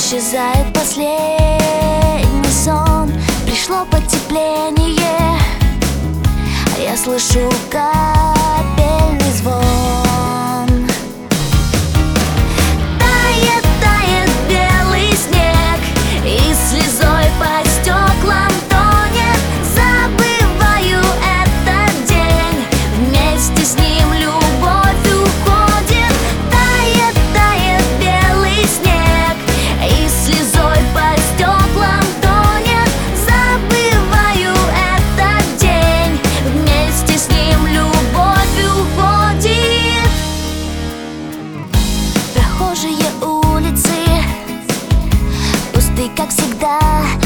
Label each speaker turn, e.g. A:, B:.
A: исчезает последний сон. Пришло потепление, а я слышу капельный звон. Тает, тает белый снег, и слезой по стеклам тонет. Забываю этот день, вместе с ним любовь уходит. Тает, тает белый снег, и слезой по стеклам тонет. Забываю этот день, вместе с ним любовь уходит. Прохожие улицы пусты, как всегда.